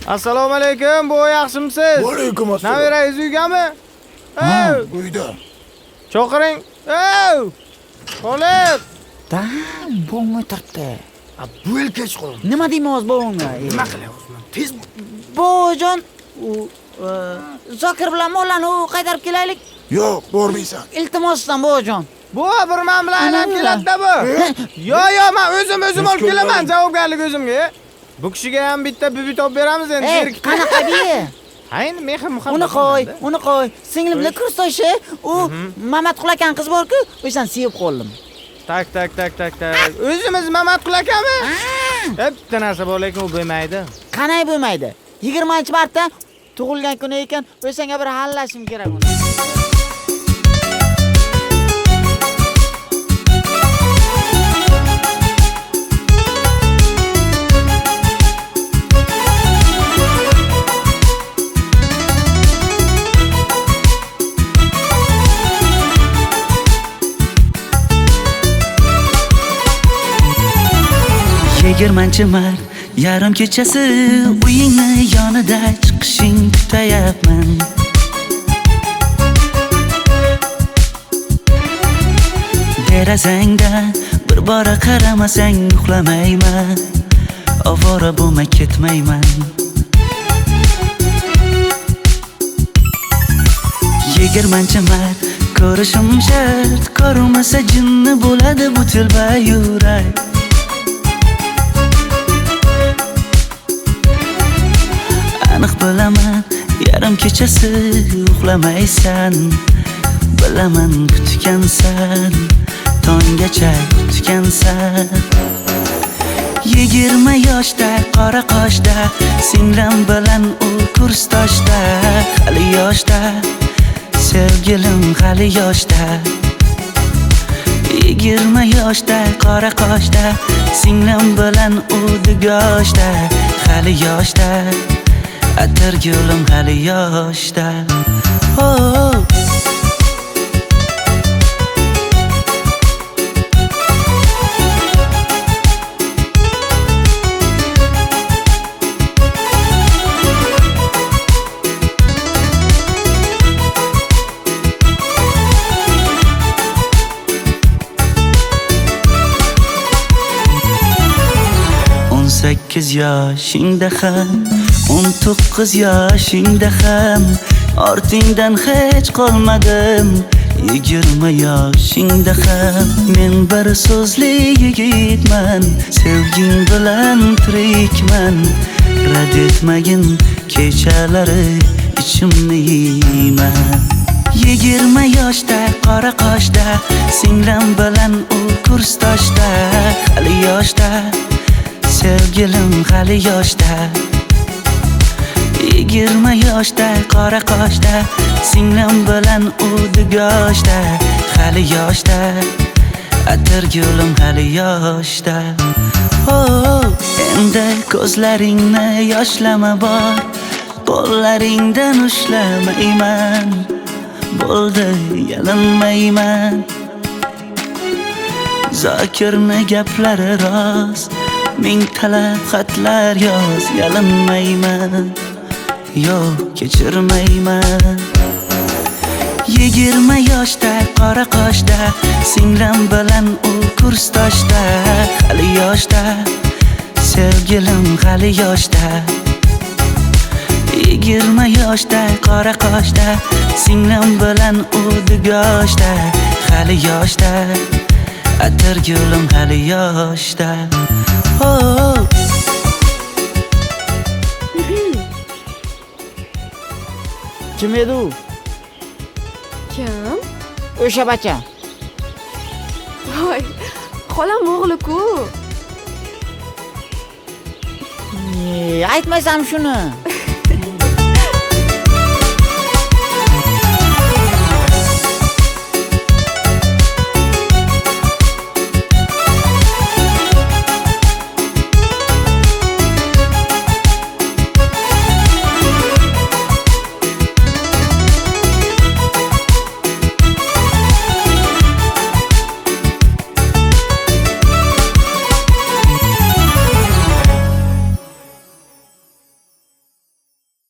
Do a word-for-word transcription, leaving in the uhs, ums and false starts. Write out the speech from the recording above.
Assalomu alaykum, bu yaxshimisiz? Va alaykum assalom. Nabirayingiz uygami? Ha, Ey, uyda. choqiring. Ey! Xoliq. Dam, bo'g'may turibdi. Bu yil kech qoldim. Nima deymiz bo'g'imga? Nima qilyapsan? Tez bo'l. Bo'jon, u Zokir bilan molani u qaytarib kelaylik. Yo'q, bormaysan. Iltimosdan bo'jon. Bu bir men bilan aylanib keladi-da bu. Yo, yo, men o'zim o'zim olib kelaman, javobgarlik o'zimga. Bu kishiga ham bitta bibi topib beramiz endi. Ey, qanaqa bibi? Ha, endi mehr muhabbat. Uni qo'y, uni qo'y. Singlimni kurstoshi, u Mamatqul akan qiz bor-ku, o'shan sevib qoldim. Tak, tak, tak, tak, tak. O'zimiz Mamatqul akami? Bitta narsa bor, lekin u bo'lmaydi. Qanay bo'lmaydi? yigirmanchi martda tug'ilgan kuni ekan, o'shanga bir hallashim kerak uni. yigirmanchi mart yarim kechasi uyingni yonida chiqishing kutayapman. Derazangdan bir bora qaramasang uxlamayman. Ovora bo'lmay ketmayman. yigirmanchi mart ko'rishim shart, ko'rmasa jinni bo'ladi bu tilba yurak. Aniq bilaman, yarim kechasi uxlamaysan. Bilaman kutgansan, tonggacha kutgansan. yigirma yoshda, qora qoshda, singlim bilan u kursdoshda. Hali yoshda, sevgilim hali yoshda. yigirma yoshda, qora qoshda, singlim bilan u dugoshda. Hali yoshda, atirgulim hali yoshda. Oh. o'n sakkiz yoshingda ham, o'n to'qqiz yoshingda ham ortingdan hech qolmadim. yigirma yoshingda ham men bir so'zli yigitman. Sevging bilan tirikman. Rad etmagin kechalari ichimni yeyman. yigirma yoshda, qora qoshda, singlim bilan u kursdoshda. Hali yoshda, sevgilim hali yoshda. yigirma yoshda, qora qoshda, singlim bilan u dugoshda. Hali yoshda, atirgulim hali yoshda. Oh, endi ko'zlaringni yoshlama bor, qo'llaringdan ushlamayman. Bo'ldi, yalinmayman. Zokirni gaplari rost, ming talab xatlar yoz, yalinmayman. Yo'q, kechirmayman. yigirma yoshda, qora qoshda, singlim bilan u kursdoshda. Hali yoshda, sevgilim hali yoshda. yigirma yoshda, qora qoshda, singlim bilan u dugoshda. Hali yoshda, atirgulim hali yoshda. Oh. Kim edi u? Kim? O'sha bacha. Voy, xolam o'g'li-ku. Aytmaysam shuni.